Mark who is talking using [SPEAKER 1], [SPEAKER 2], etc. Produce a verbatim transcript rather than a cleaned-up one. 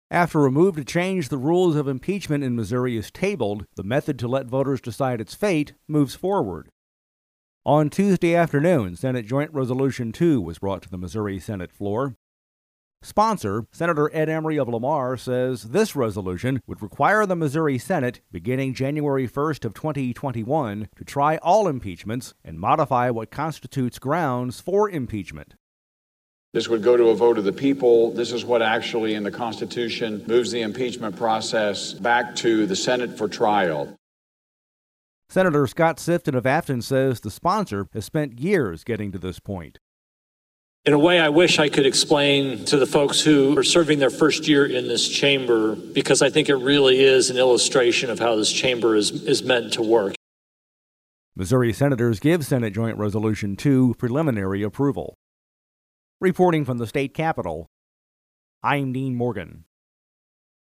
[SPEAKER 1] After a move to change the rules of impeachment in Missouri is tabled, the method to let voters decide its fate moves forward. On Tuesday afternoon, Senate Joint Resolution two was brought to the Missouri Senate floor. Sponsor, Senator Ed Emery of Lamar, says this resolution would require the Missouri Senate, beginning January first of twenty twenty-one, to try all impeachments and modify what constitutes grounds for impeachment.
[SPEAKER 2] This would go to a vote of the people. This is what actually in the Constitution moves the impeachment process back to the Senate for trial.
[SPEAKER 1] Senator Scott Sifton of Afton says the sponsor has spent years getting to this point.
[SPEAKER 3] In a way, I wish I could explain to the folks who are serving their first year in this chamber, because I think it really is an illustration of how this chamber is, is meant to work.
[SPEAKER 1] Missouri senators give Senate Joint Resolution two preliminary approval. Reporting from the state capitol, I'm Dean Morgan.